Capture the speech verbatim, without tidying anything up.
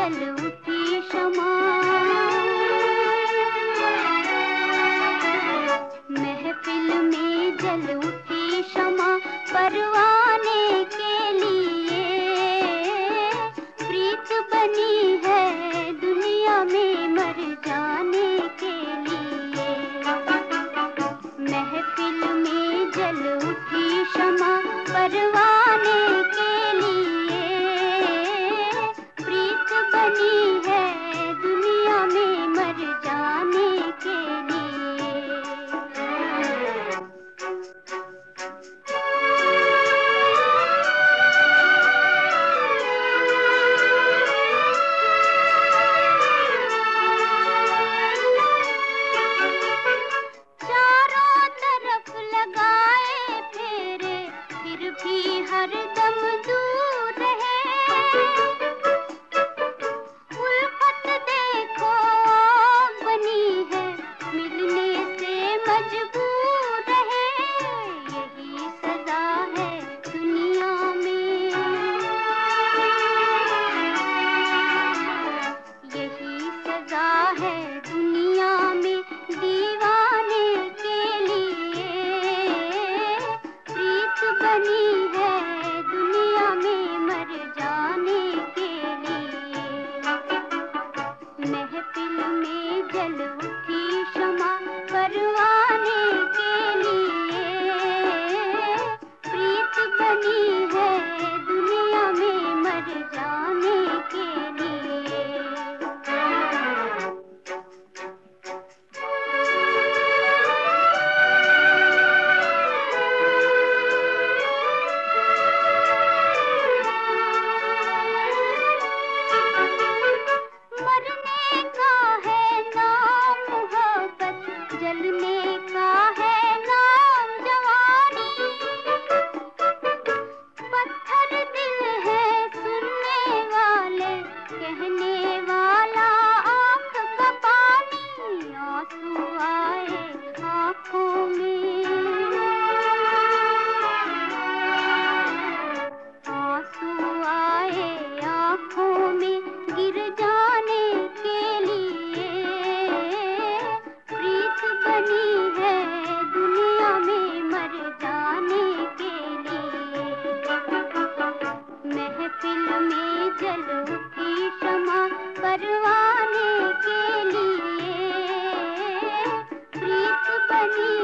जल उठी शमा, महफिल में जल उठी शमा, परवाने के लिए प्रीत बनी है दुनिया में मर जाने के लिए। महफिल में जल उठी शमा, परवाने के लिए प्रीत बनी है दुनिया में मर जाने के लिए। चारों तरफ लगाए फेरे फिर भी हर दम दूर रहे, उल्फत देखो बनी है मिलने से मजबूर रहे। यही सजा है दुनिया में, यही सजा है दुनिया में दीवाने के लिए प्रीत बनी है दुनिया में मर जाने के लिए। महफिल में जल उठी शमा, परवाने के लिए प्रीत बनी है दुनिया में मर जाने के लिए। मरने का है नाम मोहब्बत, जलने का है नाम जवानी, पत्थर दिल है सुनने वाले, कहने वाला आँख का पानी। आंसू आए आँखों में, आंसू आए आँखों में गिर जाने के लिए प्रीत बनी है दुनिया में मर जाने के लिए। महफिल में जल उठी शमा, परवाने के लिए प्रीत बनी